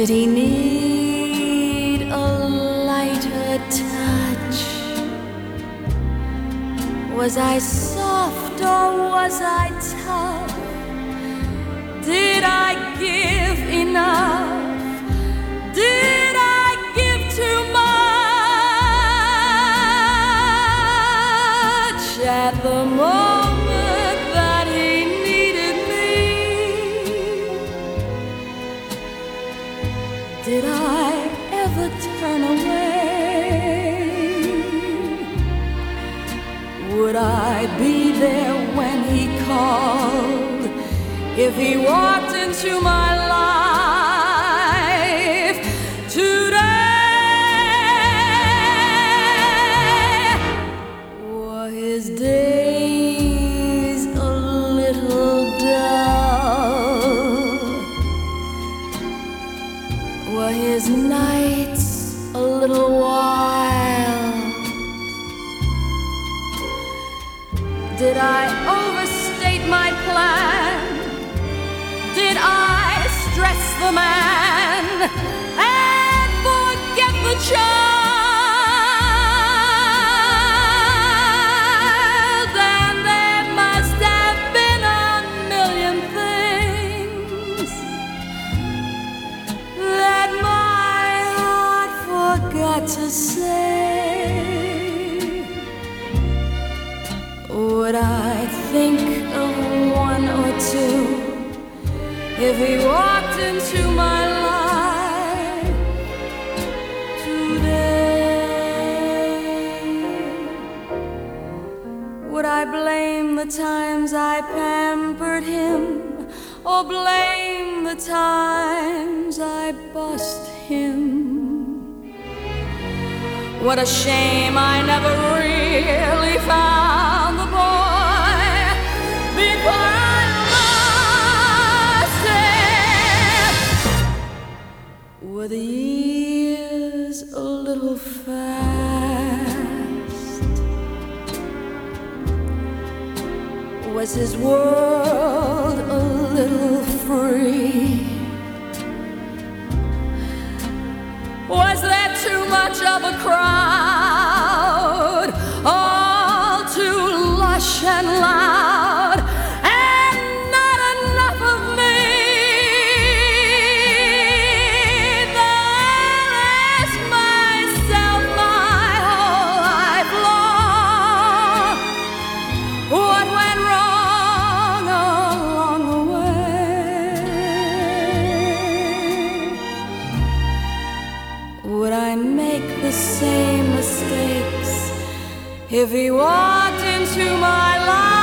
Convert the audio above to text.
Did he need a lighter touch? Was I soft or was I tough? Did I give enough? Did I give too much at the moment that he needed me? Did I ever turn away? Would I be there when he called? If he walked into my life today, were his days a little dull? Were his nights a little wild? Did I overstate my plan? Did I stress the man and forget the child? And there must have been a million things that my heart forgot to say. Would I think of one or two if he walked into my life today? Would I blame the times I pampered him, or blame the times I bossed him? What a shame I never really found the boy before I lost him. Were the years a little fast? Was his world a little free? Was there too much of a crowd, all too lush and loud, and not enough of me? Though I ask myself my whole life long, what went wrong along the way? Would I make the same mistakes if he walked into my life